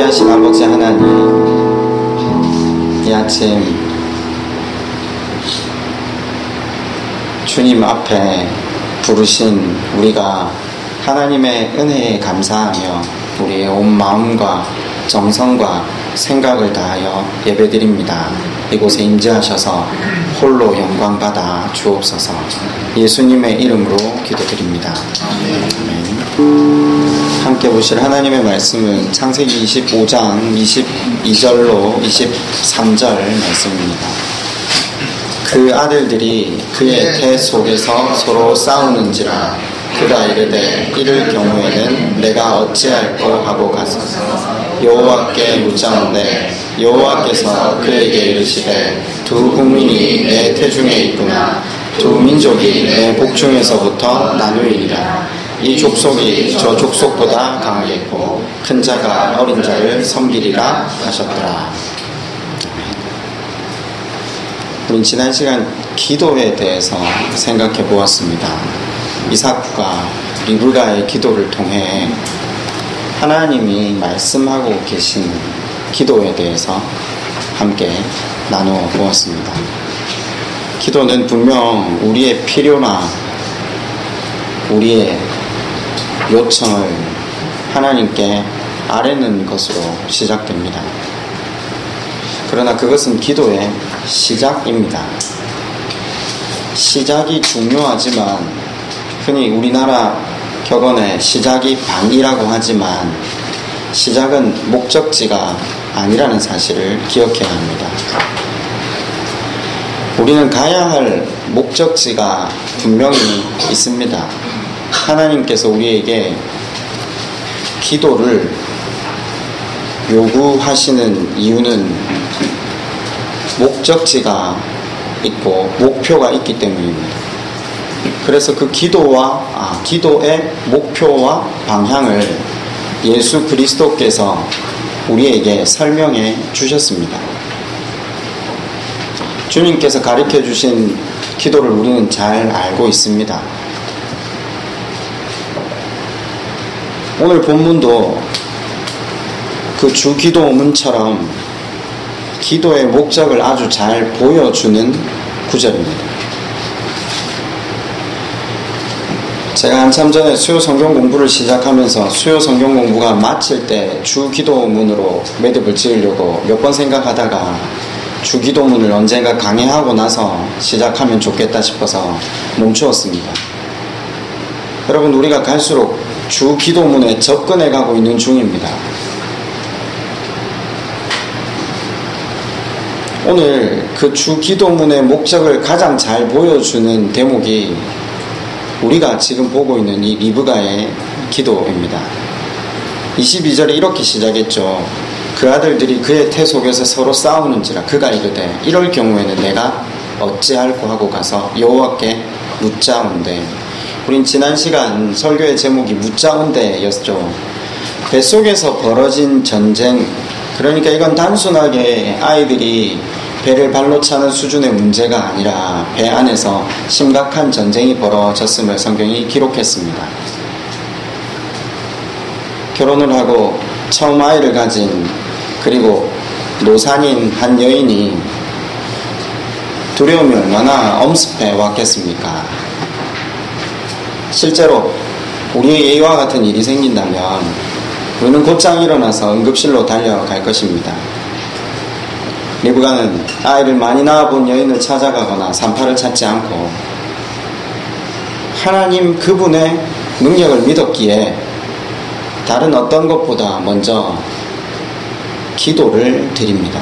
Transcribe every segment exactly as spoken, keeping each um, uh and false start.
위대하신 아버지 하나님, 이 아침 주님 앞에 부르신 우리가 하나님의 은혜에 감사하며 우리의 온 마음과 정성과 생각을 다하여 예배드립니다. 이곳에 임재하셔서 홀로 영광 받아 주옵소서. 예수님의 이름으로 기도드립니다. 아멘. 함께 보실 하나님의 말씀은 창세기 이십오 장 이십이 절로 이십삼 절 말씀입니다. 그 아들들이 그의 태 속에서 서로 싸우는지라 그가 이르되 이를 경우에는 내가 어찌할꼬 하고 가서 여호와께 묻자온대 여호와께서 그에게 이르시되 두 국민이 내 태중에 있구나. 두 민족이 내 복중에서부터 나누이리라. 이 족속이 저 족속보다 강하겠고 큰 자가 어린 자를 섬기리라 하셨더라. 우린 지난 시간 기도에 대해서 생각해 보았습니다. 이삭과 리브가의 기도를 통해 하나님이 말씀하고 계신 기도에 대해서 함께 나누어 보았습니다. 기도는 분명 우리의 필요나 우리의 요청을 하나님께 아뢰는 것으로 시작됩니다. 그러나 그것은 기도의 시작입니다. 시작이 중요하지만 흔히 우리나라 격언에 시작이 반이라고 하지만 시작은 목적지가 아니라는 사실을 기억해야 합니다. 우리는 가야 할 목적지가 분명히 있습니다. 하나님께서 우리에게 기도를 요구하시는 이유는 목적지가 있고 목표가 있기 때문입니다. 그래서 그 기도와 아, 기도의 목표와 방향을 예수 그리스도께서 우리에게 설명해 주셨습니다. 주님께서 가르쳐 주신 기도를 우리는 잘 알고 있습니다. 오늘 본문도 그 주 기도문처럼 기도의 목적을 아주 잘 보여주는 구절입니다. 제가 한참 전에 수요 성경 공부를 시작하면서 수요 성경 공부가 마칠 때 주 기도문으로 매듭을 지으려고 몇 번 생각하다가 주 기도문을 언젠가 강의하고 나서 시작하면 좋겠다 싶어서 멈추었습니다. 여러분, 우리가 갈수록 주 기도문에 접근해 가고 있는 중입니다. 오늘 그 주 기도문의 목적을 가장 잘 보여주는 대목이 우리가 지금 보고 있는 이 리브가의 기도입니다. 이십이 절에 이렇게 시작했죠. 그 아들들이 그의 태 속에서 서로 싸우는지라 그가 이르되 이럴 경우에는 내가 어찌할꼬 하고 가서 여호와께 묻자온대. 우린 지난 시간 설교의 제목이 묻자온대였죠. 뱃속에서 벌어진 전쟁, 그러니까 이건 단순하게 아이들이 배를 발로 차는 수준의 문제가 아니라 배 안에서 심각한 전쟁이 벌어졌음을 성경이 기록했습니다. 결혼을 하고 처음 아이를 가진 그리고 노산인 한 여인이 두려움이 얼마나 엄습해 왔겠습니까? 실제로 우리의 이와 같은 일이 생긴다면 우리는 곧장 일어나서 응급실로 달려갈 것입니다. 리브가는 아이를 많이 낳아본 여인을 찾아가거나 산파를 찾지 않고 하나님 그분의 능력을 믿었기에 다른 어떤 것보다 먼저 기도를 드립니다.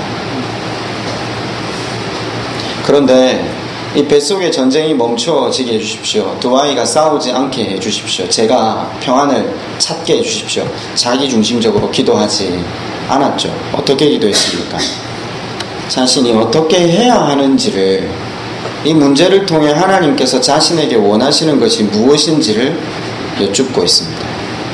그런데 이 뱃속의 전쟁이 멈춰지게 해주십시오. 두 아이가 싸우지 않게 해주십시오. 제가 평안을 찾게 해주십시오. 자기중심적으로 기도하지 않았죠. 어떻게 기도했습니까? 자신이 어떻게 해야 하는지를, 이 문제를 통해 하나님께서 자신에게 원하시는 것이 무엇인지를 여쭙고 있습니다.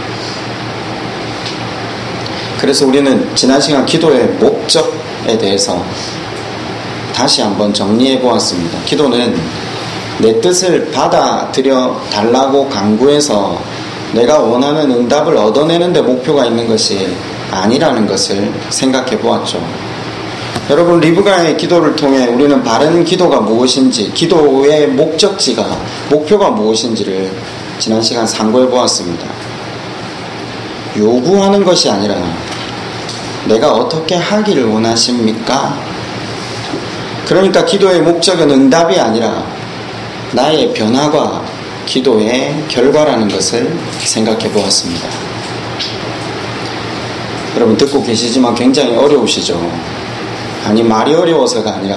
그래서 우리는 지난 시간 기도의 목적에 대해서 다시 한번 정리해 보았습니다. 기도는 내 뜻을 받아들여 달라고 간구해서 내가 원하는 응답을 얻어내는 데 목표가 있는 것이 아니라는 것을 생각해 보았죠. 여러분, 리브가의 기도를 통해 우리는 바른 기도가 무엇인지, 기도의 목적지가, 목표가 무엇인지를 지난 시간 상고해 보았습니다. 요구하는 것이 아니라 내가 어떻게 하기를 원하십니까? 그러니까 기도의 목적은 응답이 아니라 나의 변화가 기도의 결과라는 것을 생각해 보았습니다. 여러분, 듣고 계시지만 굉장히 어려우시죠? 아니, 말이 어려워서가 아니라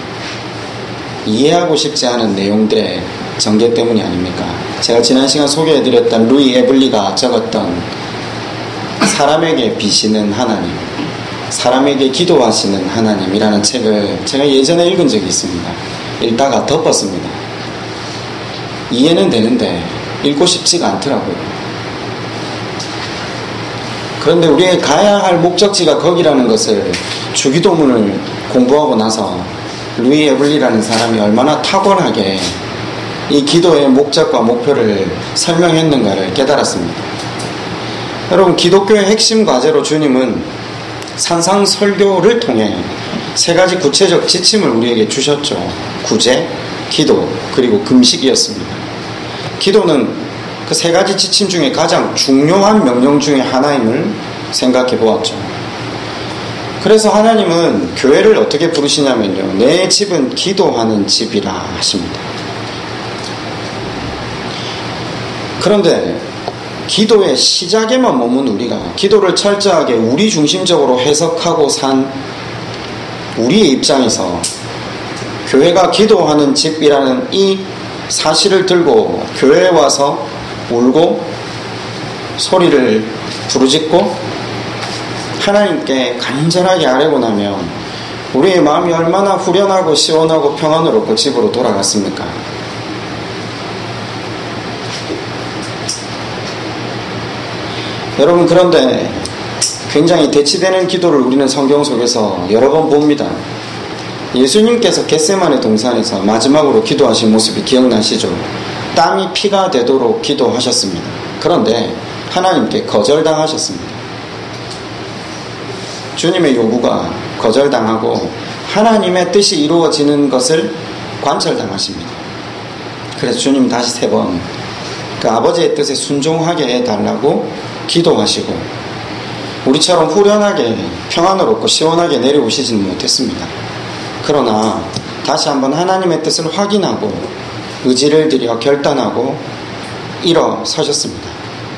이해하고 싶지 않은 내용들의 전개 때문이 아닙니까? 제가 지난 시간 소개해드렸던 루이 에블리가 적었던 사람에게 비시는 하나님, 사람에게 기도하시는 하나님이라는 책을 제가 예전에 읽은 적이 있습니다. 읽다가 덮었습니다. 이해는 되는데 읽고 싶지가 않더라고요. 그런데 우리의 가야 할 목적지가 거기라는 것을 주기도문을 공부하고 나서 루이 에블리라는 사람이 얼마나 탁월하게 이 기도의 목적과 목표를 설명했는가를 깨달았습니다. 여러분, 기독교의 핵심 과제로 주님은 산상설교를 통해 세 가지 구체적 지침을 우리에게 주셨죠. 구제, 기도, 그리고 금식이었습니다. 기도는 그 세 가지 지침 중에 가장 중요한 명령 중에 하나임을 생각해 보았죠. 그래서 하나님은 교회를 어떻게 부르시냐면요, 내 집은 기도하는 집이라 하십니다. 그런데 기도의 시작에만 머문 우리가 기도를 철저하게 우리 중심적으로 해석하고 산 우리의 입장에서 교회가 기도하는 집이라는 이 사실을 들고 교회에 와서 울고 소리를 부르짖고 하나님께 간절하게 아뢰고 나면 우리의 마음이 얼마나 후련하고 시원하고 평안으로 그 집으로 돌아갔습니까? 여러분, 그런데 굉장히 대치되는 기도를 우리는 성경 속에서 여러 번 봅니다. 예수님께서 겟세마네 동산에서 마지막으로 기도하신 모습이 기억나시죠? 땀이 피가 되도록 기도하셨습니다. 그런데 하나님께 거절당하셨습니다. 주님의 요구가 거절당하고 하나님의 뜻이 이루어지는 것을 관철당하십니다. 그래서 주님 다시 세 번 그 아버지의 뜻에 순종하게 해달라고 기도하시고 우리처럼 후련하게 평안으롭고 시원하게 내려오시지는 못했습니다. 그러나 다시 한번 하나님의 뜻을 확인하고 의지를 들여 결단하고 일어서셨습니다.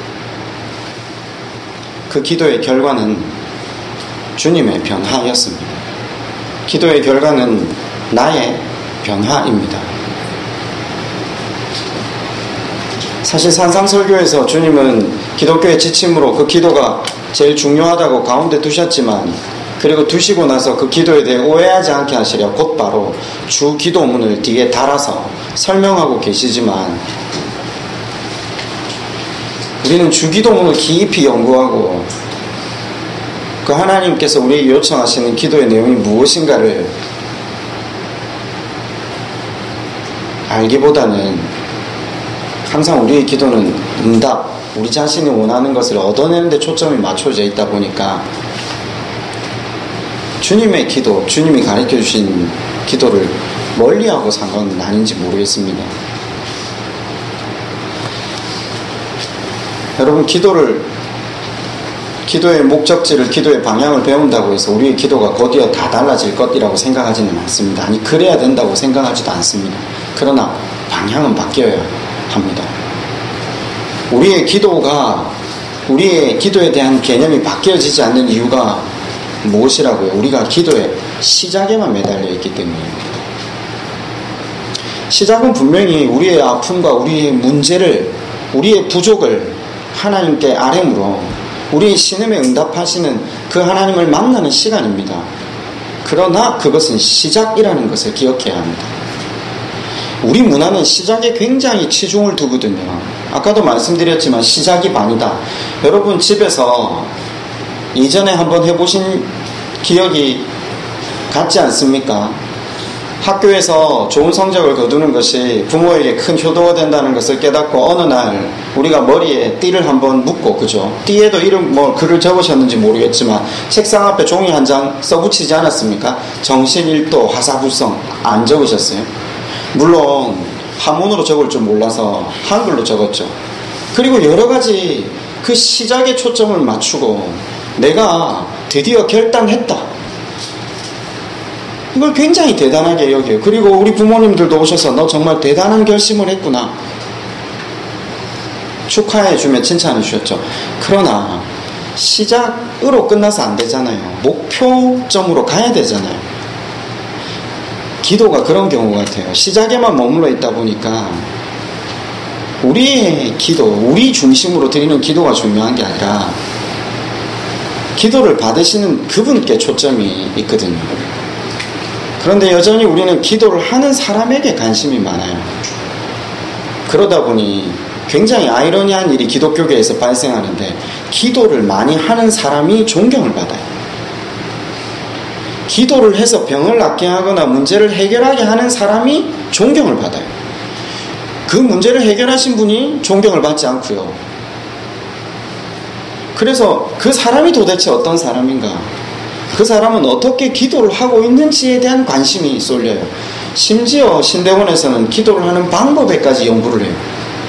그 기도의 결과는 주님의 변화였습니다. 기도의 결과는 나의 변화입니다. 사실 산상설교에서 주님은 기독교의 지침으로 그 기도가 제일 중요하다고 가운데 두셨지만, 그리고 두시고 나서 그 기도에 대해 오해하지 않게 하시려 곧바로 주 기도문을 뒤에 달아서 설명하고 계시지만, 우리는 주 기도문을 깊이 연구하고 그 하나님께서 우리에게 요청하시는 기도의 내용이 무엇인가를 알기보다는 항상 우리의 기도는 응답, 우리 자신이 원하는 것을 얻어내는 데 초점이 맞춰져 있다 보니까 주님의 기도, 주님이 가르쳐 주신 기도를 멀리하고 산 건 아닌지 모르겠습니다. 여러분, 기도를 기도의 목적지를, 기도의 방향을 배운다고 해서 우리의 기도가 곧이어 다 달라질 것이라고 생각하지는 않습니다. 아니, 그래야 된다고 생각하지도 않습니다. 그러나 방향은 바뀌어야 합니다. 우리의 기도가, 우리의 기도에 대한 개념이 바뀌어지지 않는 이유가 무엇이라고요? 우리가 기도의 시작에만 매달려 있기 때문입니다. 시작은 분명히 우리의 아픔과 우리의 문제를, 우리의 부족을 하나님께 아뢰므로 우리의 신음에 응답하시는 그 하나님을 만나는 시간입니다. 그러나 그것은 시작이라는 것을 기억해야 합니다. 우리 문화는 시작에 굉장히 치중을 두거든요. 아까도 말씀드렸지만 시작이 반이다. 여러분, 집에서 이전에 한번 해보신 기억이 같지 않습니까? 학교에서 좋은 성적을 거두는 것이 부모에게 큰 효도가 된다는 것을 깨닫고 어느 날 우리가 머리에 띠를 한번 묶고, 그죠? 띠에도 이름 뭐 글을 적으셨는지 모르겠지만 책상 앞에 종이 한 장 써붙이지 않았습니까? 정신일도 화사불성 안 적으셨어요? 물론 한문으로 적을 줄 몰라서 한글로 적었죠. 그리고 여러 가지 그 시작에 초점을 맞추고 내가 드디어 결단했다, 이걸 굉장히 대단하게 여겨요. 그리고 우리 부모님들도 오셔서 너 정말 대단한 결심을 했구나, 축하해 주며 칭찬해 주셨죠. 그러나 시작으로 끝나서 안 되잖아요. 목표점으로 가야 되잖아요. 기도가 그런 경우 같아요. 시작에만 머물러 있다 보니까 우리의 기도, 우리 중심으로 드리는 기도가 중요한 게 아니라 기도를 받으시는 그분께 초점이 있거든요. 그런데 여전히 우리는 기도를 하는 사람에게 관심이 많아요. 그러다 보니 굉장히 아이러니한 일이 기독교계에서 발생하는데, 기도를 많이 하는 사람이 존경을 받아요. 기도를 해서 병을 낫게 하거나 문제를 해결하게 하는 사람이 존경을 받아요. 그 문제를 해결하신 분이 존경을 받지 않고요. 그래서 그 사람이 도대체 어떤 사람인가, 그 사람은 어떻게 기도를 하고 있는지에 대한 관심이 쏠려요. 심지어 신대원에서는 기도를 하는 방법에까지 연구를 해요.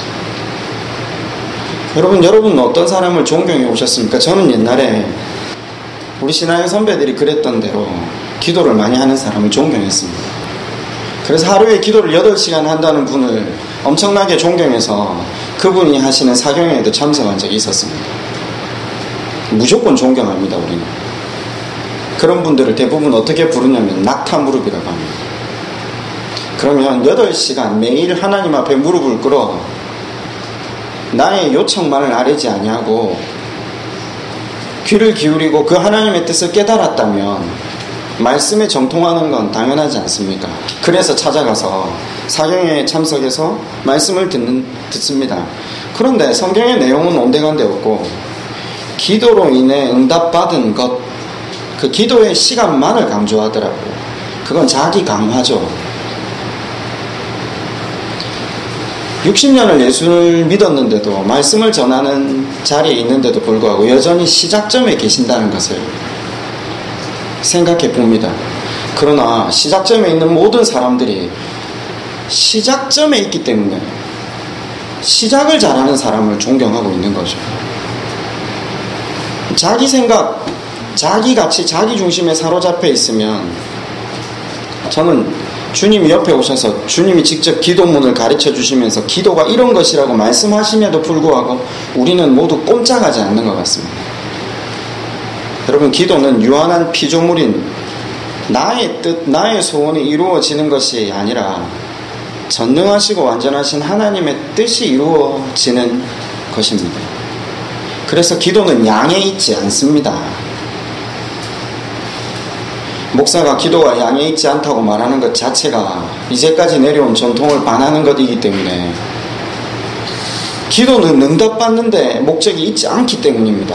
여러분, 여러분은 어떤 사람을 존경해 오셨습니까? 저는 옛날에 우리 신앙의 선배들이 그랬던 대로 기도를 많이 하는 사람을 존경했습니다. 그래서 하루에 기도를 여덟 시간 한다는 분을 엄청나게 존경해서 그분이 하시는 사경회에도 참석한 적이 있었습니다. 무조건 존경합니다, 우리는. 그런 분들을 대부분 어떻게 부르냐면 낙타 무릎이라고 합니다. 그러면 여덟 시간 매일 하나님 앞에 무릎을 꿇어 나의 요청만을 아뢰지 아니하고 귀를 기울이고 그 하나님의 뜻을 깨달았다면 말씀에 정통하는 건 당연하지 않습니까? 그래서 찾아가서 사경회에 참석해서 말씀을 듣는, 듣습니다. 그런데 성경의 내용은 온데간데 없고 기도로 인해 응답받은 것, 그 기도의 시간만을 강조하더라고요. 그건 자기 강화죠. 육십 년을 예수를 믿었는데도, 말씀을 전하는 자리에 있는데도 불구하고 여전히 시작점에 계신다는 것을 생각해 봅니다. 그러나 시작점에 있는 모든 사람들이 시작점에 있기 때문에 시작을 잘하는 사람을 존경하고 있는 거죠. 자기 생각, 자기 가치, 자기 중심에 사로잡혀 있으면, 저는 주님이 옆에 오셔서 주님이 직접 기도문을 가르쳐 주시면서 기도가 이런 것이라고 말씀하심에도 불구하고 우리는 모두 꼼짝하지 않는 것 같습니다. 여러분, 기도는 유한한 피조물인 나의 뜻, 나의 소원이 이루어지는 것이 아니라 전능하시고 완전하신 하나님의 뜻이 이루어지는 것입니다. 그래서 기도는 양에 있지 않습니다. 목사가 기도가 양에 있지 않다고 말하는 것 자체가 이제까지 내려온 전통을 반하는 것이기 때문에, 기도는 응답받는데 목적이 있지 않기 때문입니다.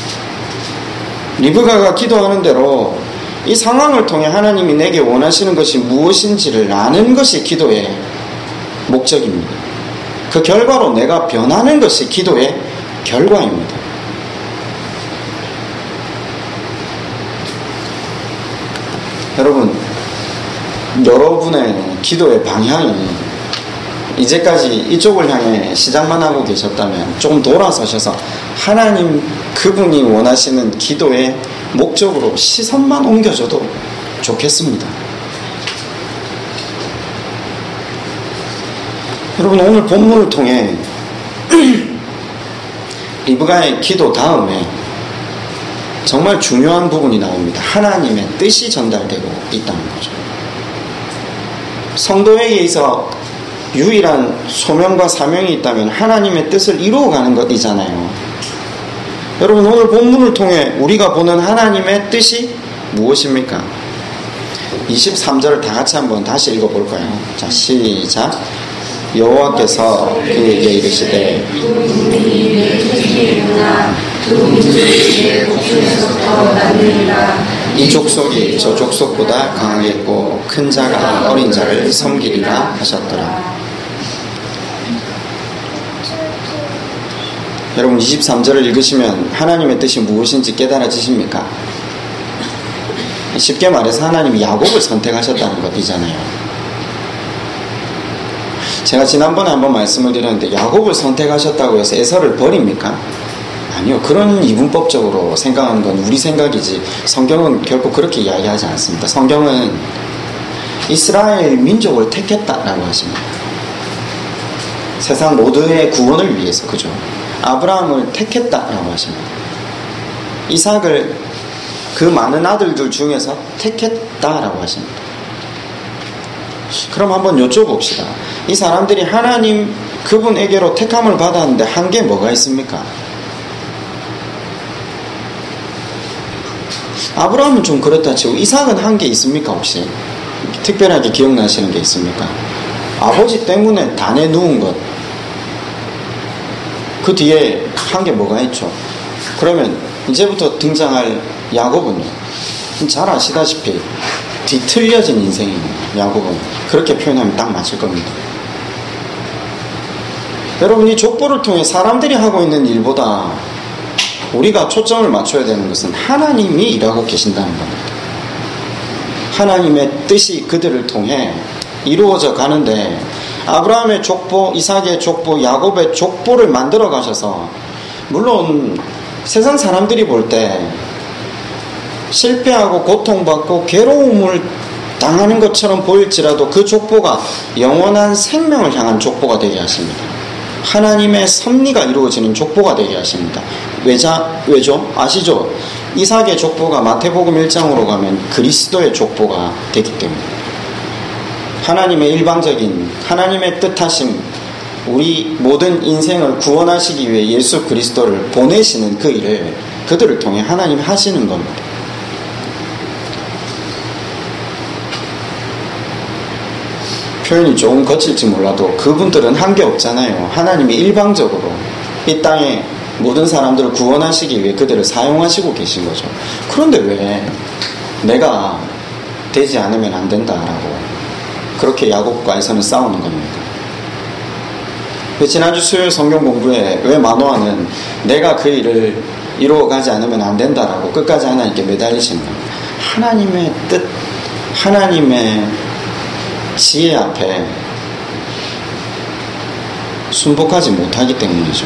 리브가가 기도하는 대로 이 상황을 통해 하나님이 내게 원하시는 것이 무엇인지를 아는 것이 기도의 목적입니다. 그 결과로 내가 변하는 것이 기도의 결과입니다. 여러분, 여러분의 기도의 방향이 이제까지 이쪽을 향해 시작만 하고 계셨다면 조금 돌아서셔서 하나님 그분이 원하시는 기도의 목적으로 시선만 옮겨줘도 좋겠습니다. 여러분, 오늘 본문을 통해 리브가의 기도 다음에 정말 중요한 부분이 나옵니다. 하나님의 뜻이 전달되고 있다는 거죠. 성도에게 있어 유일한 소명과 사명이 있다면 하나님의 뜻을 이루어가는 것이잖아요. 여러분, 오늘 본문을 통해 우리가 보는 하나님의 뜻이 무엇입니까? 이십삼 절을 다 같이 한번 다시 읽어볼까요? 자, 시작. 여호와께서 그에게 이르시되 이 족속이 저 족속보다 강하겠고 큰 자가 어린 자를 섬기리라 하셨더라. 여러분 이십삼 절을 읽으시면 하나님의 뜻이 무엇인지 깨달아지십니까? 쉽게 말해서 하나님이 야곱을 선택하셨다는 것이잖아요. 제가 지난번에 한번 말씀을 드렸는데 야곱을 선택하셨다고 해서 에서를 버립니까? 아니요. 그런 이분법적으로 생각하는 건 우리 생각이지 성경은 결코 그렇게 이야기하지 않습니다. 성경은 이스라엘 민족을 택했다라고 하십니다. 세상 모두의 구원을 위해서, 그죠? 아브라함을 택했다라고 하십니다. 이삭을 그 많은 아들들 중에서 택했다라고 하십니다. 그럼 한번 여쭤봅시다. 이 사람들이 하나님 그분에게로 택함을 받았는데 한 게 뭐가 있습니까? 아브라함은 좀 그렇다 치고 이삭은 한 게 있습니까 혹시? 특별하게 기억나시는 게 있습니까? 아버지 때문에 다 내누운 것. 그 뒤에 한 게 뭐가 있죠? 그러면 이제부터 등장할 야곱은요, 잘 아시다시피 뒤틀려진 인생입니다. 야곱은 그렇게 표현하면 딱 맞을 겁니다. 여러분 이 족보를 통해 사람들이 하고 있는 일보다 우리가 초점을 맞춰야 되는 것은 하나님이 일하고 계신다는 겁니다. 하나님의 뜻이 그들을 통해 이루어져 가는데 아브라함의 족보, 이삭의 족보, 야곱의 족보를 만들어 가셔서 물론 세상 사람들이 볼 때 실패하고 고통받고 괴로움을 당하는 것처럼 보일지라도 그 족보가 영원한 생명을 향한 족보가 되게 하십니다. 하나님의 섭리가 이루어지는 족보가 되게 하십니다. 왜자, 왜죠? 아시죠? 이삭의 족보가 마태복음 일 장으로 가면 그리스도의 족보가 되기 때문에 하나님의 일방적인 하나님의 뜻하심, 우리 모든 인생을 구원하시기 위해 예수 그리스도를 보내시는 그 일을 그들을 통해 하나님이 하시는 겁니다. 표현이 조금 거칠지 몰라도 그분들은 한 게 없잖아요. 하나님이 일방적으로 이 땅에 모든 사람들을 구원하시기 위해 그들을 사용하시고 계신 거죠. 그런데 왜 내가 되지 않으면 안 된다라고 그렇게 야곱과에서는 싸우는 겁니다. 지난주 수요일 성경 공부에 왜 마노아는 내가 그 일을 이루어가지 않으면 안 된다라고 끝까지 하나님께 매달리시는 겁니다. 하나님의 뜻, 하나님의 지혜 앞에 순복하지 못하기 때문이죠.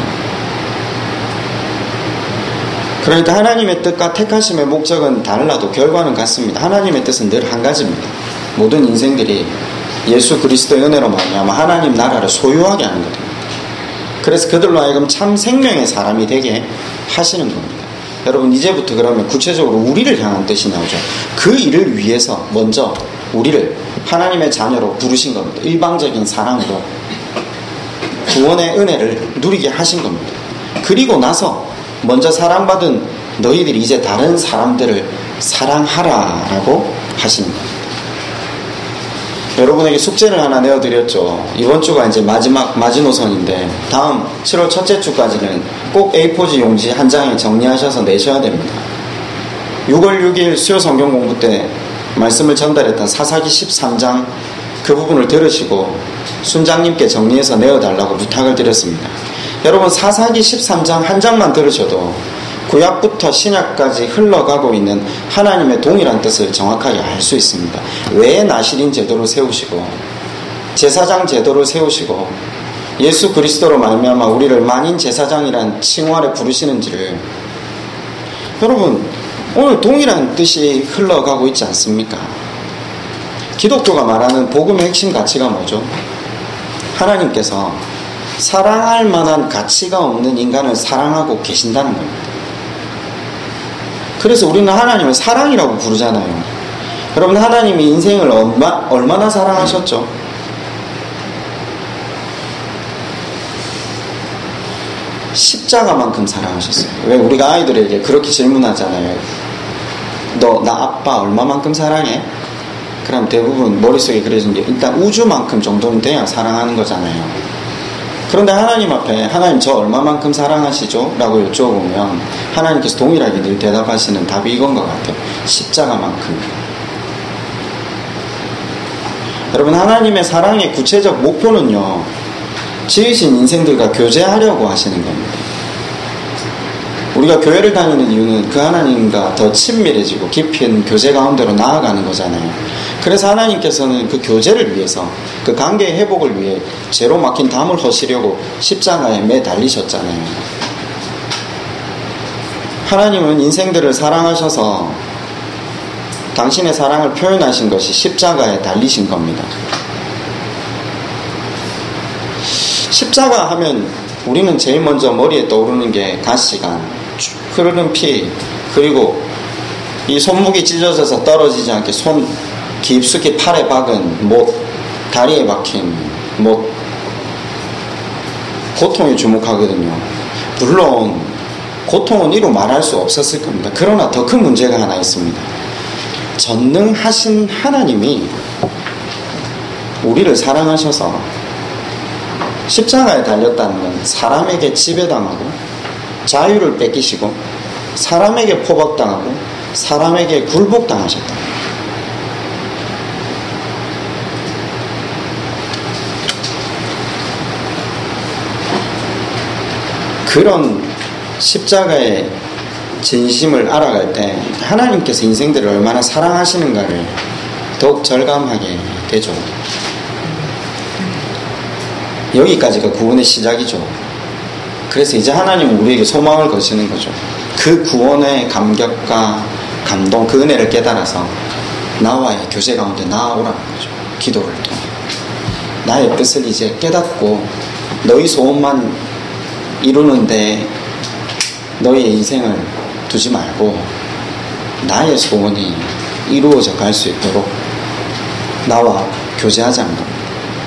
그러니까 하나님의 뜻과 택하심의 목적은 달라도 결과는 같습니다. 하나님의 뜻은 늘 한 가지입니다. 모든 인생들이 예수 그리스도의 은혜로 말미암아 하나님 나라를 소유하게 하는 겁니다. 그래서 그들로 하여금 참 생명의 사람이 되게 하시는 겁니다. 여러분 이제부터 그러면 구체적으로 우리를 향한 뜻이 나오죠. 그 일을 위해서 먼저 우리를 하나님의 자녀로 부르신 겁니다. 일방적인 사랑으로 구원의 은혜를 누리게 하신 겁니다. 그리고 나서 먼저 사랑받은 너희들이 이제 다른 사람들을 사랑하라라고 하시는 겁니다. 여러분에게 숙제를 하나 내어드렸죠. 이번 주가 이제 마지막 마지노선인데 다음 칠월 첫째 주까지는 꼭 에이 포지 용지 한 장에 정리하셔서 내셔야 됩니다. 유월 육일 수요 성경 공부 때 말씀을 전달했던 사사기 십삼 장 그 부분을 들으시고 순장님께 정리해서 내어달라고 부탁을 드렸습니다. 여러분 사사기 십삼 장 한 장만 들으셔도 구약부터 신약까지 흘러가고 있는 하나님의 동일한 뜻을 정확하게 알 수 있습니다. 왜 나시린 제도를 세우시고 제사장 제도를 세우시고 예수 그리스도로 말미암아 우리를 만인 제사장이란 칭호 아래 부르시는지를 여러분 오늘 동일한 뜻이 흘러가고 있지 않습니까? 기독교가 말하는 복음의 핵심 가치가 뭐죠? 하나님께서 사랑할 만한 가치가 없는 인간을 사랑하고 계신다는 겁니다. 그래서 우리는 하나님을 사랑이라고 부르잖아요. 여러분 하나님이 인생을 얼마, 얼마나 사랑하셨죠? 십자가만큼 사랑하셨어요. 왜 우리가 아이들에게 그렇게 질문하잖아요. 너 나 아빠 얼마만큼 사랑해? 그럼 대부분 머릿속에 그려진 게 일단 우주만큼 정도는 돼야 사랑하는 거잖아요. 그런데 하나님 앞에 하나님 저 얼마만큼 사랑하시죠? 라고 여쭤보면 하나님께서 동일하게 늘 대답하시는 답이 이건 것 같아요. 십자가만큼. 여러분, 하나님의 사랑의 구체적 목표는요, 지으신 인생들과 교제하려고 하시는 겁니다. 우리가 교회를 다니는 이유는 그 하나님과 더 친밀해지고 깊은 교제 가운데로 나아가는 거잖아요. 그래서 하나님께서는 그 교제를 위해서, 그 관계의 회복을 위해 죄로 막힌 담을 허시려고 십자가에 매 달리셨잖아요. 하나님은 인생들을 사랑하셔서 당신의 사랑을 표현하신 것이 십자가에 달리신 겁니다. 십자가 하면 우리는 제일 먼저 머리에 떠오르는 게 가시관, 흐르는 피, 그리고 이 손목이 찢어져서 떨어지지 않게 손 깊숙이 팔에 박은 못, 다리에 박힌 못, 고통에 주목하거든요. 물론 고통은 이루 말할 수 없었을 겁니다. 그러나 더 큰 문제가 하나 있습니다. 전능하신 하나님이 우리를 사랑하셔서 십자가에 달렸다는 건 사람에게 지배당하고 자유를 뺏기시고 사람에게 포박당하고 사람에게 굴복당하셨다. 그런 십자가의 진심을 알아갈 때 하나님께서 인생들을 얼마나 사랑하시는가를 더욱 절감하게 되죠. 여기까지가 구원의 시작이죠. 그래서 이제 하나님은 우리에게 소망을 거시는 거죠. 그 구원의 감격과 감동, 그 은혜를 깨달아서 나와의 교제 가운데 나아오라는 거죠. 기도를 통해 나의 뜻을 이제 깨닫고 너희 소원만 이루는데 너희의 인생을 두지 말고 나의 소원이 이루어져 갈 수 있도록 나와 교제하자는 겁니다.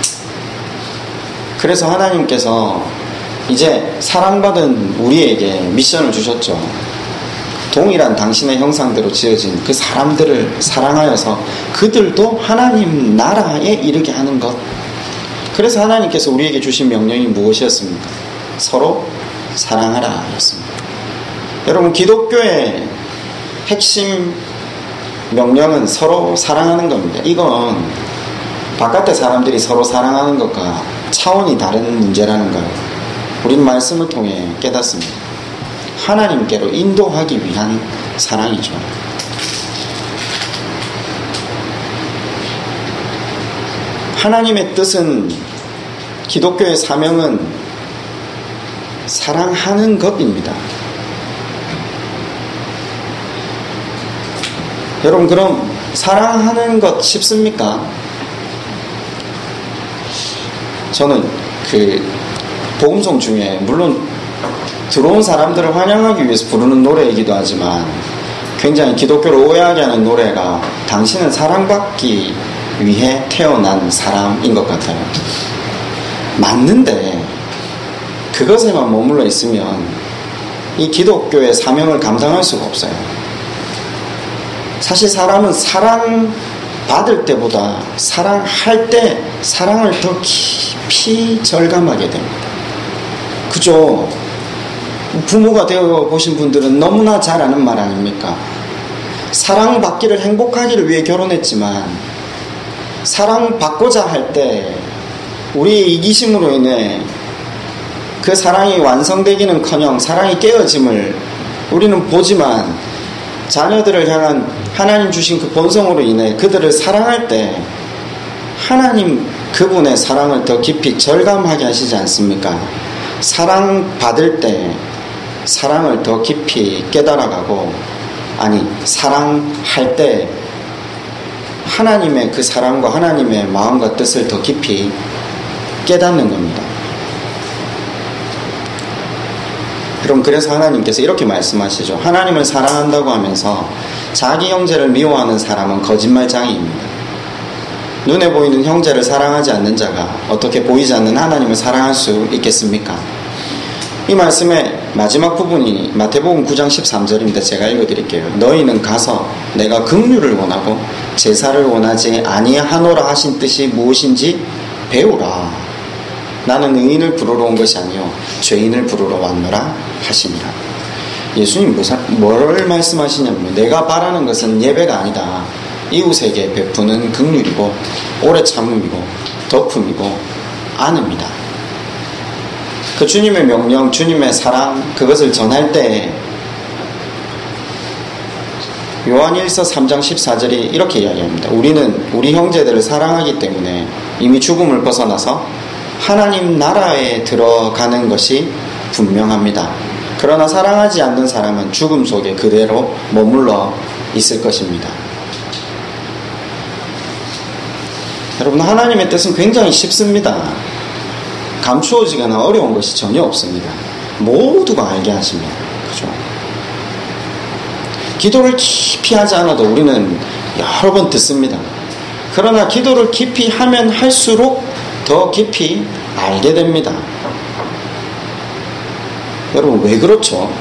그래서 하나님께서 이제 사랑받은 우리에게 미션을 주셨죠. 동일한 당신의 형상대로 지어진 그 사람들을 사랑하여서 그들도 하나님 나라에 이르게 하는 것. 그래서 하나님께서 우리에게 주신 명령이 무엇이었습니까? 서로 사랑하라 였습니다. 여러분, 기독교의 핵심 명령은 서로 사랑하는 겁니다. 이건 바깥의 사람들이 서로 사랑하는 것과 차원이 다른 문제라는 걸 우리는 말씀을 통해 깨닫습니다. 하나님께로 인도하기 위한 사랑이죠. 하나님의 뜻은, 기독교의 사명은 사랑하는 것입니다. 여러분, 그럼 사랑하는 것 쉽습니까? 저는 그 복음송 중에 물론 들어온 사람들을 환영하기 위해서 부르는 노래이기도 하지만 굉장히 기독교를 오해하게 하는 노래가 당신은 사랑받기 위해 태어난 사람인 것 같아요. 맞는데 그것에만 머물러 있으면 이 기독교의 사명을 감당할 수가 없어요. 사실 사람은 사랑받을 때보다 사랑할 때 사랑을 더 깊이 절감하게 됩니다. 그죠? 부모가 되어 보신 분들은 너무나 잘 아는 말 아닙니까? 사랑받기를 행복하기를 위해 결혼했지만 사랑받고자 할 때 우리의 이기심으로 인해 그 사랑이 완성되기는커녕 사랑이 깨어짐을 우리는 보지만 자녀들을 향한 하나님 주신 그 본성으로 인해 그들을 사랑할 때 하나님 그분의 사랑을 더 깊이 절감하게 하시지 않습니까? 사랑받을 때 사랑을 더 깊이 깨달아가고, 아니 사랑할 때 하나님의 그 사랑과 하나님의 마음과 뜻을 더 깊이 깨닫는 겁니다. 그럼 그래서 하나님께서 이렇게 말씀하시죠. 하나님을 사랑한다고 하면서 자기 형제를 미워하는 사람은 거짓말장애입니다. 눈에 보이는 형제를 사랑하지 않는 자가 어떻게 보이지 않는 하나님을 사랑할 수 있겠습니까? 이 말씀의 마지막 부분이 마태복음 구 장 십삼 절입니다. 제가 읽어드릴게요. 너희는 가서 내가 긍휼을 원하고 제사를 원하지 아니하노라 하신 뜻이 무엇인지 배우라. 나는 의인을 부르러 온 것이 아니요 죄인을 부르러 왔노라 하시니라. 예수님 뭘 말씀하시냐면 내가 바라는 것은 예배가 아니다. 이웃에게 베푸는 긍휼이고 오래 참음이고 덮음이고 안음이다. 그 주님의 명령, 주님의 사랑, 그것을 전할 때 요한일서 삼 장 십사 절이 이렇게 이야기합니다. 우리는 우리 형제들을 사랑하기 때문에 이미 죽음을 벗어나서 하나님 나라에 들어가는 것이 분명합니다. 그러나 사랑하지 않는 사람은 죽음 속에 그대로 머물러 있을 것입니다. 여러분, 하나님의 뜻은 굉장히 쉽습니다. 감추어지거나 어려운 것이 전혀 없습니다. 모두가 알게 하십니다. 그죠? 기도를 깊이 하지 않아도 우리는 여러 번 듣습니다. 그러나 기도를 깊이 하면 할수록 더 깊이 알게 됩니다. 여러분, 왜 그렇죠?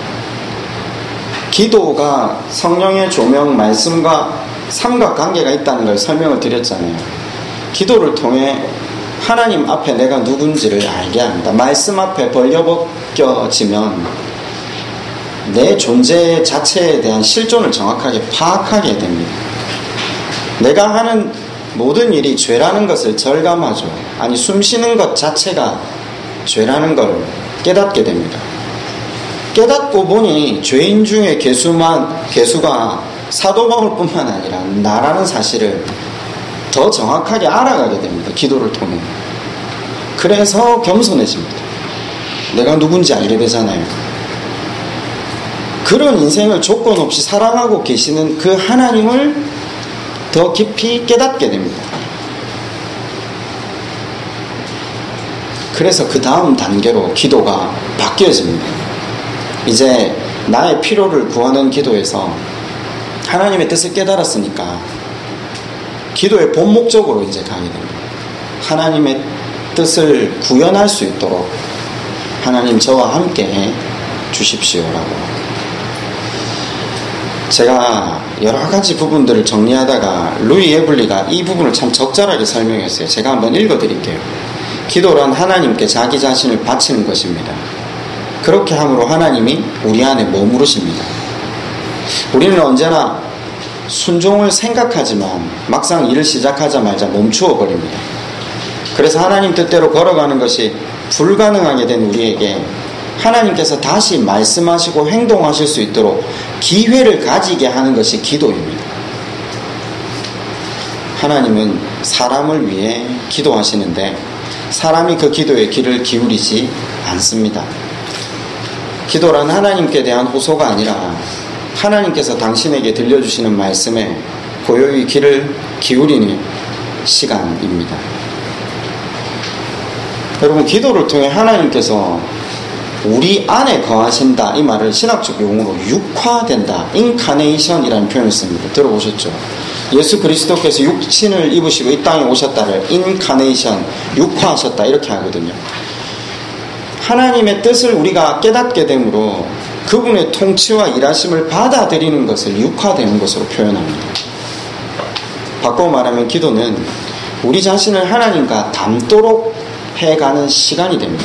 기도가 성령의 조명, 말씀과 삼각관계가 있다는 걸 설명을 드렸잖아요. 기도를 통해 하나님 앞에 내가 누군지를 알게 합니다. 말씀 앞에 벌려벗겨지면 내 존재 자체에 대한 실존을 정확하게 파악하게 됩니다. 내가 하는 모든 일이 죄라는 것을 절감하죠. 아니, 숨쉬는 것 자체가 죄라는 걸 깨닫게 됩니다. 깨닫고 보니 죄인 중에 개수만, 개수가 사도 바울뿐만 아니라 나라는 사실을 더 정확하게 알아가게 됩니다. 기도를 통해. 그래서 겸손해집니다. 내가 누군지 알게 되잖아요. 그런 인생을 조건 없이 사랑하고 계시는 그 하나님을 더 깊이 깨닫게 됩니다. 그래서 그 다음 단계로 기도가 바뀌어집니다. 이제 나의 필요를 구하는 기도에서 하나님의 뜻을 깨달았으니까 기도의 본 목적으로 이제 가게 됩니다. 하나님의 뜻을 구현할 수 있도록 하나님 저와 함께 해 주십시오라고. 제가 여러 가지 부분들을 정리하다가 루이 에블리가 이 부분을 참 적절하게 설명했어요. 제가 한번 읽어드릴게요. 기도란 하나님께 자기 자신을 바치는 것입니다. 그렇게 함으로 하나님이 우리 안에 머무르십니다. 우리는 언제나 순종을 생각하지만 막상 일을 시작하자마자 멈추어 버립니다. 그래서 하나님 뜻대로 걸어가는 것이 불가능하게 된 우리에게 하나님께서 다시 말씀하시고 행동하실 수 있도록 기회를 가지게 하는 것이 기도입니다. 하나님은 사람을 위해 기도하시는데 사람이 그 기도에 귀를 기울이지 않습니다. 기도란 하나님께 대한 호소가 아니라 하나님께서 당신에게 들려주시는 말씀에 고요히 귀를 기울이는 시간입니다. 여러분, 기도를 통해 하나님께서 우리 안에 거하신다, 이 말을 신학적 용어로 육화된다, 인카네이션이라는 표현을 씁니다. 들어보셨죠? 예수 그리스도께서 육신을 입으시고 이 땅에 오셨다를 인카네이션, 육화하셨다 이렇게 하거든요. 하나님의 뜻을 우리가 깨닫게 되므로 그분의 통치와 일하심을 받아들이는 것을 육화되는 것으로 표현합니다. 바꿔 말하면 기도는 우리 자신을 하나님과 닮도록 해가는 시간이 됩니다.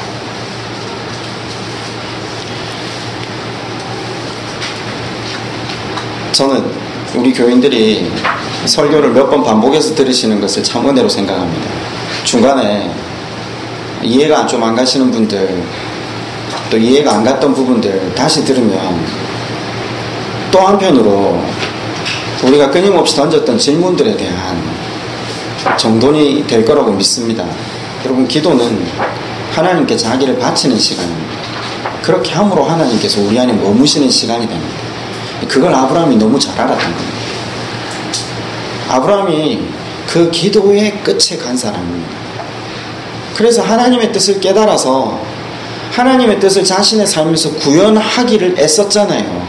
저는 우리 교인들이 설교를 몇 번 반복해서 들으시는 것을 참 은혜로 생각합니다. 중간에 이해가 좀 안 가시는 분들, 또 이해가 안 갔던 부분들 다시 들으면 또 한편으로 우리가 끊임없이 던졌던 질문들에 대한 정돈이 될 거라고 믿습니다. 여러분, 기도는 하나님께 자기를 바치는 시간입니다. 그렇게 함으로 하나님께서 우리 안에 머무시는 시간이 됩니다. 그걸 아브라함이 너무 잘 알았던 겁니다. 아브라함이 그 기도의 끝에 간 사람입니다. 그래서 하나님의 뜻을 깨달아서 하나님의 뜻을 자신의 삶에서 구현하기를 애썼잖아요.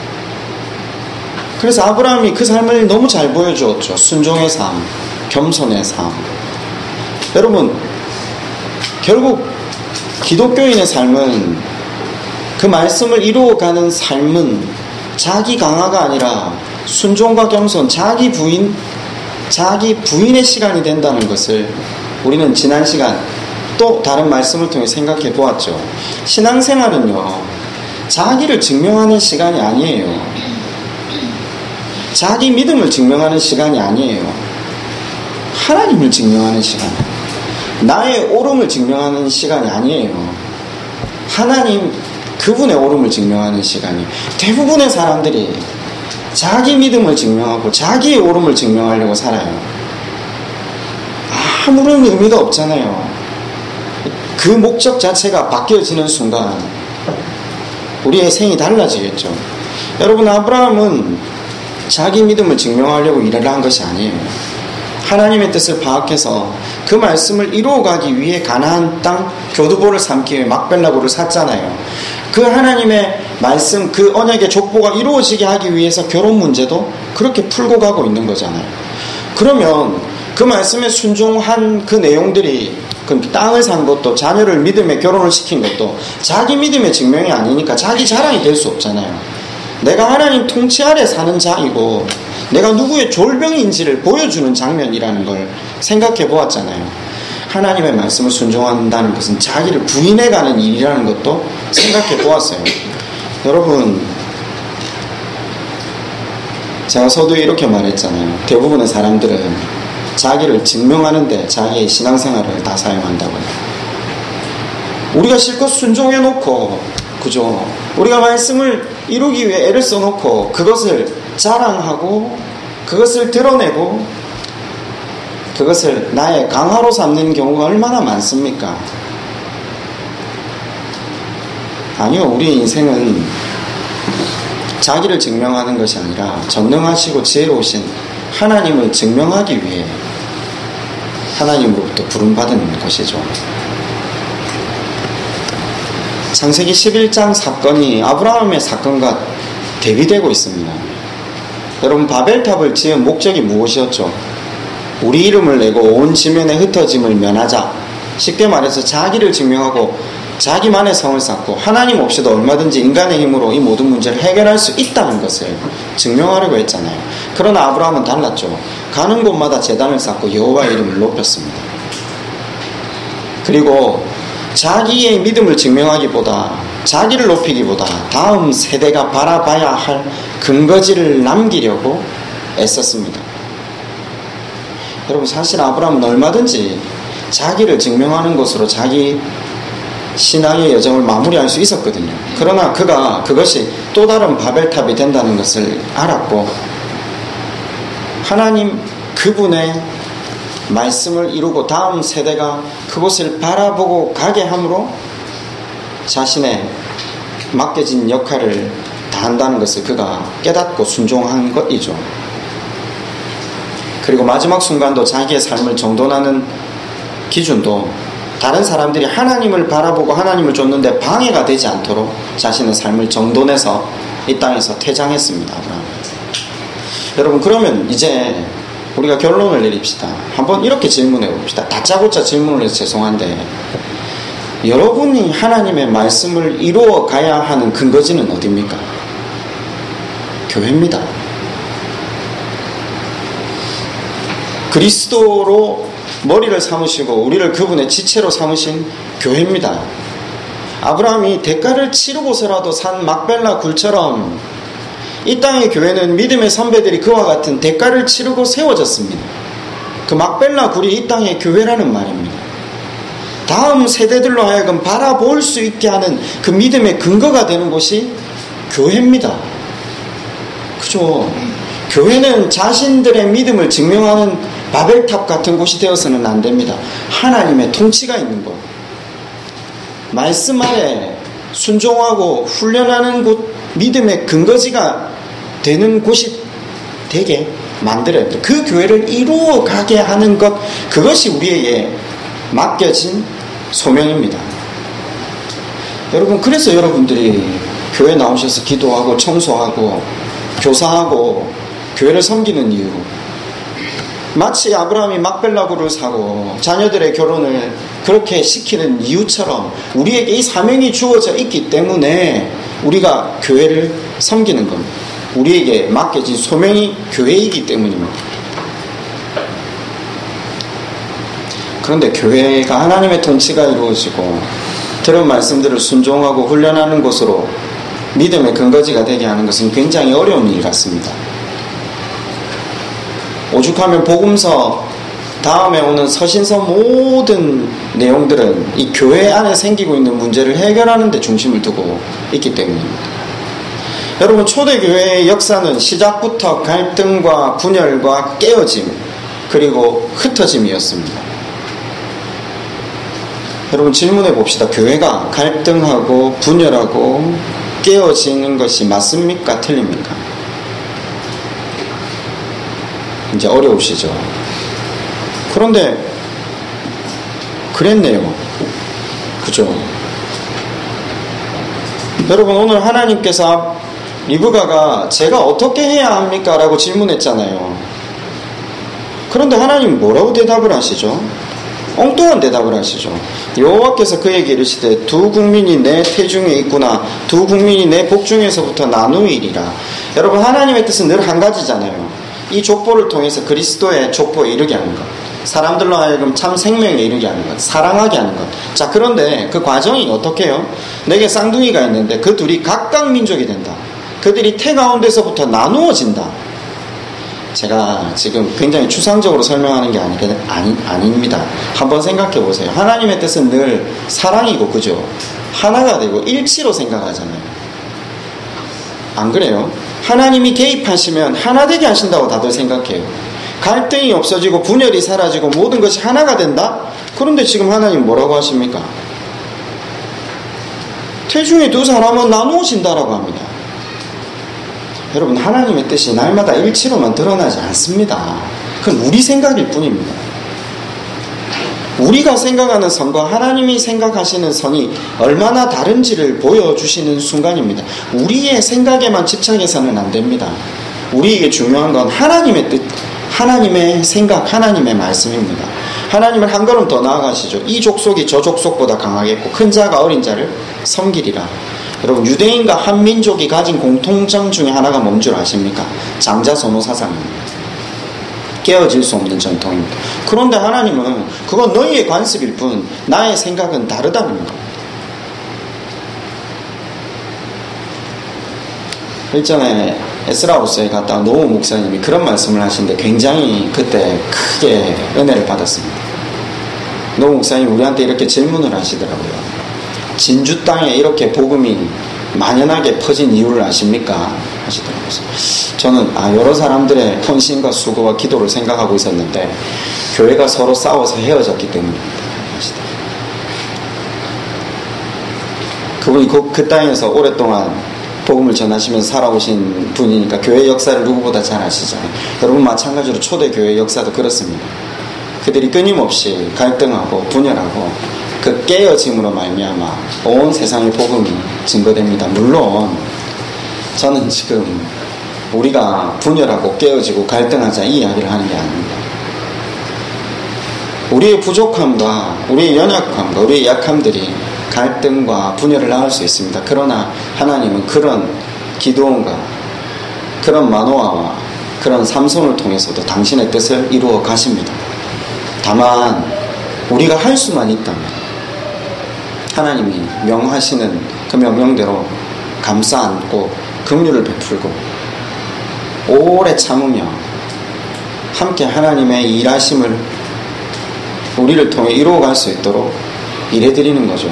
그래서 아브라함이 그 삶을 너무 잘 보여주었죠. 순종의 삶, 겸손의 삶. 여러분, 결국 기독교인의 삶은, 그 말씀을 이루어가는 삶은 자기 강화가 아니라 순종과 겸손, 자기 부인, 자기 부인의 시간이 된다는 것을 우리는 지난 시간 또 다른 말씀을 통해 생각해 보았죠. 신앙생활은요, 자기를 증명하는 시간이 아니에요. 자기 믿음을 증명하는 시간이 아니에요. 하나님을 증명하는 시간, 나의 옳음을 증명하는 시간이 아니에요. 하나님, 그분의 옳음을 증명하는 시간이. 대부분의 사람들이 자기 믿음을 증명하고 자기의 옳음을 증명하려고 살아요. 아무런 의미가 없잖아요. 그 목적 자체가 바뀌어지는 순간 우리의 생이 달라지겠죠. 여러분, 아브라함은 자기 믿음을 증명하려고 일을 한 것이 아니에요. 하나님의 뜻을 파악해서 그 말씀을 이루어가기 위해 가나안 땅 교두보를 삼기 위해 막벨라고를 샀잖아요. 그 하나님의 말씀, 그 언약의 족보가 이루어지게 하기 위해서 결혼 문제도 그렇게 풀고 가고 있는 거잖아요. 그러면 그 말씀에 순종한 그 내용들이, 그 땅을 산 것도, 자녀를 믿음에 결혼을 시킨 것도 자기 믿음의 증명이 아니니까 자기 자랑이 될 수 없잖아요. 내가 하나님 통치 아래 사는 자이고 내가 누구의 졸병인지를 보여주는 장면이라는 걸 생각해 보았잖아요. 하나님의 말씀을 순종한다는 것은 자기를 부인해가는 일이라는 것도 생각해 보았어요. 여러분, 제가 서두에 이렇게 말했잖아요. 대부분의 사람들은 자기를 증명하는데 자기의 신앙생활을 다 사용한다고요. 우리가 실컷 순종해놓고, 그죠? 우리가 말씀을 이루기 위해 애를 써놓고 그것을 자랑하고 그것을 드러내고 그것을 나의 강화로 삼는 경우가 얼마나 많습니까? 아니요, 우리 인생은 자기를 증명하는 것이 아니라 전능하시고 지혜로우신 하나님을 증명하기 위해 하나님으로부터 부름받은 것이죠. 창세기 십일 장 사건이 아브라함의 사건과 대비되고 있습니다. 여러분, 바벨탑을 지은 목적이 무엇이었죠? 우리 이름을 내고 온 지면에 흩어짐을 면하자. 쉽게 말해서 자기를 증명하고 자기만의 성을 쌓고 하나님 없이도 얼마든지 인간의 힘으로 이 모든 문제를 해결할 수 있다는 것을 증명하려고 했잖아요. 그러나 아브라함은 달랐죠. 가는 곳마다 제단을 쌓고 여호와의 이름을 높였습니다. 그리고 자기의 믿음을 증명하기보다, 자기를 높이기보다 다음 세대가 바라봐야 할 근거지를 남기려고 애썼습니다. 여러분, 사실 아브라함은 얼마든지 자기를 증명하는 것으로 자기 신앙의 여정을 마무리할 수 있었거든요. 그러나 그가 그것이 또 다른 바벨탑이 된다는 것을 알았고, 하나님 그분의 말씀을 이루고 다음 세대가 그곳을 바라보고 가게 함으로 자신의 맡겨진 역할을 다한다는 것을 그가 깨닫고 순종한 것이죠. 그리고 마지막 순간도 자기의 삶을 정돈하는 기준도 다른 사람들이 하나님을 바라보고 하나님을 쫓는데 방해가 되지 않도록 자신의 삶을 정돈해서 이 땅에서 퇴장했습니다. 여러분, 그러면 이제 우리가 결론을 내립시다. 한번 이렇게 질문해 봅시다. 다짜고짜 질문을 해서 죄송한데, 여러분이 하나님의 말씀을 이루어 가야 하는 근거지는 어디입니까? 교회입니다. 그리스도로 머리를 삼으시고 우리를 그분의 지체로 삼으신 교회입니다. 아브라함이 대가를 치르고서라도 산 막벨라 굴처럼 이 땅의 교회는 믿음의 선배들이 그와 같은 대가를 치르고 세워졌습니다. 그 막벨라 굴이 이 땅의 교회라는 말입니다. 다음 세대들로 하여금 바라볼 수 있게 하는 그 믿음의 근거가 되는 곳이 교회입니다. 그죠? 교회는 자신들의 믿음을 증명하는 바벨탑 같은 곳이 되어서는 안 됩니다. 하나님의 통치가 있는 곳, 말씀 아래 순종하고 훈련하는 곳, 믿음의 근거지가 되는 곳이 되게 만들어야 됩니다. 그 교회를 이루어가게 하는 것, 그것이 우리에게 맡겨진 소명입니다. 여러분, 그래서 여러분들이 교회 나오셔서 기도하고 청소하고 교사하고 교회를 섬기는 이유, 마치 아브라함이 막벨라굴을 사고 자녀들의 결혼을 그렇게 시키는 이유처럼 우리에게 이 사명이 주어져 있기 때문에 우리가 교회를 섬기는 겁니다. 우리에게 맡겨진 소명이 교회이기 때문입니다. 그런데 교회가 하나님의 통치가 이루어지고 들은 말씀들을 순종하고 훈련하는 곳으로 믿음의 근거지가 되게 하는 것은 굉장히 어려운 일 같습니다. 오죽하면 복음서 다음에 오는 서신서 모든 내용들은 이 교회 안에 생기고 있는 문제를 해결하는 데 중심을 두고 있기 때문입니다. 여러분, 초대교회의 역사는 시작부터 갈등과 분열과 깨어짐 그리고 흩어짐이었습니다. 여러분, 질문해 봅시다. 교회가 갈등하고 분열하고 깨어지는 것이 맞습니까? 틀립니까? 이제 어려우시죠? 그런데 그랬네요. 그죠? 여러분, 오늘 하나님께서 리브가가 제가 어떻게 해야 합니까? 라고 질문했잖아요. 그런데 하나님 뭐라고 대답을 하시죠? 엉뚱한 대답을 하시죠. 여호와께서 그에게 이르시되 두 국민이 내 태중에 있구나. 두 국민이 내 복중에서부터 나누이리라. 여러분, 하나님의 뜻은 늘 한 가지잖아요. 이 족보를 통해서 그리스도의 족보에 이르게 하는 것, 사람들로 하여금 참 생명에 이르게 하는 것, 사랑하게 하는 것. 자, 그런데 그 과정이 어떻게 해요? 내게 쌍둥이가 있는데 그 둘이 각각 민족이 된다. 그들이 태 가운데서부터 나누어진다. 제가 지금 굉장히 추상적으로 설명하는 게 아니, 아니, 아닙니다. 한번 생각해 보세요. 하나님의 뜻은 늘 사랑이고, 그죠? 하나가 되고 일치로 생각하잖아요. 안 그래요? 하나님이 개입하시면 하나 되게 하신다고 다들 생각해요. 갈등이 없어지고 분열이 사라지고 모든 것이 하나가 된다? 그런데 지금 하나님 뭐라고 하십니까? 태중에 두 사람은 나누어진다라고 합니다. 여러분, 하나님의 뜻이 날마다 일치로만 드러나지 않습니다. 그건 우리 생각일 뿐입니다. 우리가 생각하는 선과 하나님이 생각하시는 선이 얼마나 다른지를 보여주시는 순간입니다. 우리의 생각에만 집착해서는 안 됩니다. 우리에게 중요한 건 하나님의 뜻, 하나님의 생각, 하나님의 말씀입니다. 하나님을 한 걸음 더 나아가시죠. 이 족속이 저 족속보다 강하겠고 큰 자가 어린 자를 섬기리라. 여러분, 유대인과 한민족이 가진 공통점 중에 하나가 뭔 줄 아십니까? 장자선호 사상입니다. 깨어질 수 없는 전통입니다. 그런데 하나님은 그건 너희의 관습일 뿐 나의 생각은 다르다는 겁니다. 일전에 에스라우스에 갔다 노우 목사님이 그런 말씀을 하시는데 굉장히 그때 크게 은혜를 받았습니다. 노우 목사님이 우리한테 이렇게 질문을 하시더라고요. 진주 땅에 이렇게 복음이 만연하게 퍼진 이유를 아십니까? 하시더라고요. 저는 아, 여러 사람들의 헌신과 수고와 기도를 생각하고 있었는데 교회가 서로 싸워서 헤어졌기 때문입니다. 하시더라고요. 그분이 그, 그 땅에서 오랫동안 복음을 전하시면서 살아오신 분이니까 교회 역사를 누구보다 잘 아시잖아요. 여러분, 마찬가지로 초대교회 역사도 그렇습니다. 그들이 끊임없이 갈등하고 분열하고 그 깨어짐으로 말미암아 온 세상의 복음이 증거됩니다. 물론 저는 지금 우리가 분열하고 깨어지고 갈등하자 이 이야기를 하는 게 아닙니다. 우리의 부족함과 우리의 연약함과 우리의 약함들이 갈등과 분열을 낳을 수 있습니다. 그러나 하나님은 그런 기도원과 그런 마노아와 그런 삼손을 통해서도 당신의 뜻을 이루어 가십니다. 다만 우리가 할 수만 있다면 하나님이 명하시는 그 명령대로 감싸 안고 긍휼을 베풀고 오래 참으며 함께 하나님의 일하심을 우리를 통해 이루어갈 수 있도록 일해드리는 거죠.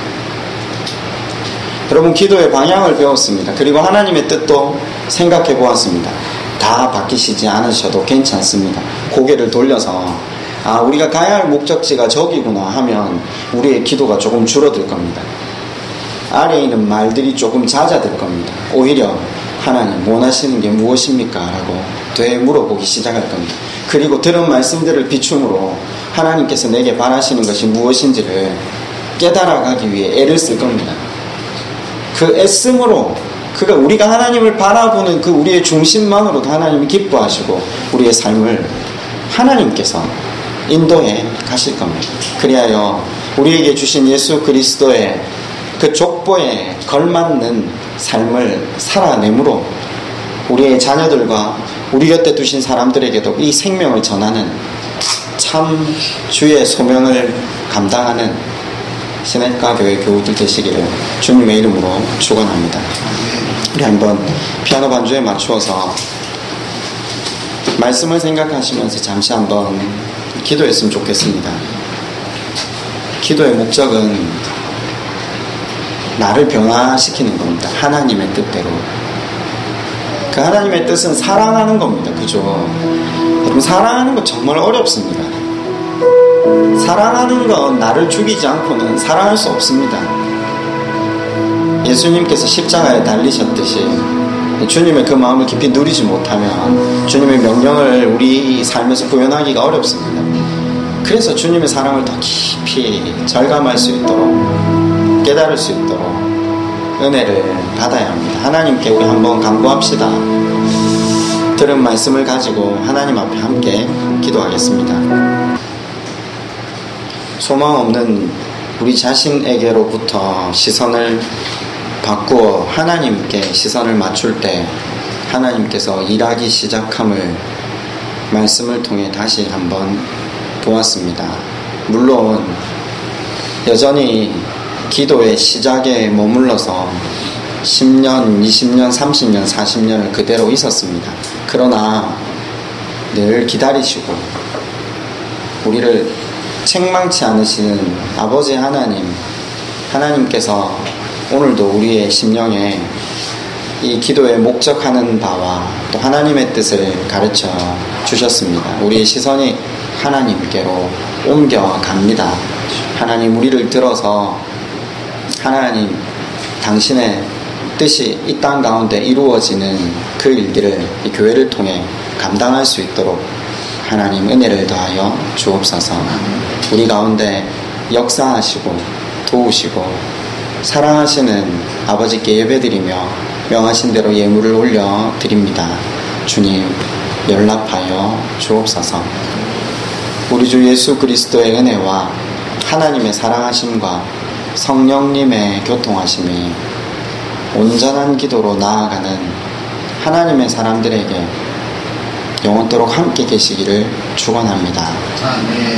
여러분, 기도의 방향을 배웠습니다. 그리고 하나님의 뜻도 생각해 보았습니다. 다 바뀌시지 않으셔도 괜찮습니다. 고개를 돌려서 아, 우리가 가야 할 목적지가 저기구나 하면 우리의 기도가 조금 줄어들 겁니다. 아래에 있는 말들이 조금 잦아들 겁니다. 오히려 하나님 원하시는 게 무엇입니까? 라고 되물어보기 시작할 겁니다. 그리고 들은 말씀들을 비춤으로 하나님께서 내게 바라시는 것이 무엇인지를 깨달아가기 위해 애를 쓸 겁니다. 그 애씀으로 그가 우리가 하나님을 바라보는 그 우리의 중심만으로도 하나님이 기뻐하시고 우리의 삶을 하나님께서 인도해 가실 겁니다. 그리하여 우리에게 주신 예수 그리스도의 그 족보에 걸맞는 삶을 살아내므로 우리의 자녀들과 우리 곁에 두신 사람들에게도 이 생명을 전하는 참 주의 소명을 감당하는 시냇가 교회 교우들 되시기를 주님의 이름으로 축원합니다. 우리 한번 피아노 반주에 맞추어서 말씀을 생각하시면서 잠시 한번 기도했으면 좋겠습니다. 기도의 목적은 나를 변화시키는 겁니다. 하나님의 뜻대로. 그 하나님의 뜻은 사랑하는 겁니다. 그죠? 여러분, 사랑하는 건 정말 어렵습니다. 사랑하는 건 나를 죽이지 않고는 사랑할 수 없습니다. 예수님께서 십자가에 달리셨듯이 주님의 그 마음을 깊이 누리지 못하면 주님의 명령을 우리 삶에서 구현하기가 어렵습니다. 그래서 주님의 사랑을 더 깊이 절감할 수 있도록, 깨달을 수 있도록 은혜를 받아야 합니다. 하나님께 우리 한번 간구합시다. 들은 말씀을 가지고 하나님 앞에 함께 기도하겠습니다. 소망 없는 우리 자신에게로부터 시선을 바꾸어 하나님께 시선을 맞출 때 하나님께서 일하기 시작함을 말씀을 통해 다시 한번 보았습니다. 물론 여전히 기도의 시작에 머물러서 십 년, 이십 년, 삼십 년, 사십 년을 그대로 있었습니다. 그러나 늘 기다리시고 우리를 책망치 않으시는 아버지 하나님, 하나님께서 오늘도 우리의 심령에 이 기도에 목적하는 바와 또 하나님의 뜻을 가르쳐 주셨습니다. 우리의 시선이 하나님께로 옮겨갑니다. 하나님, 우리를 들어서 하나님 당신의 뜻이 이 땅 가운데 이루어지는 그 일들을 이 교회를 통해 감당할 수 있도록 하나님 은혜를 더하여 주옵소서. 우리 가운데 역사하시고 도우시고 사랑하시는 아버지께 예배드리며 명하신 대로 예물을 올려드립니다. 주님 연락하여 주옵소서. 우리 주 예수 그리스도의 은혜와 하나님의 사랑하심과 성령님의 교통하심이 온전한 기도로 나아가는 하나님의 사람들에게 영원토록 함께 계시기를 축원합니다.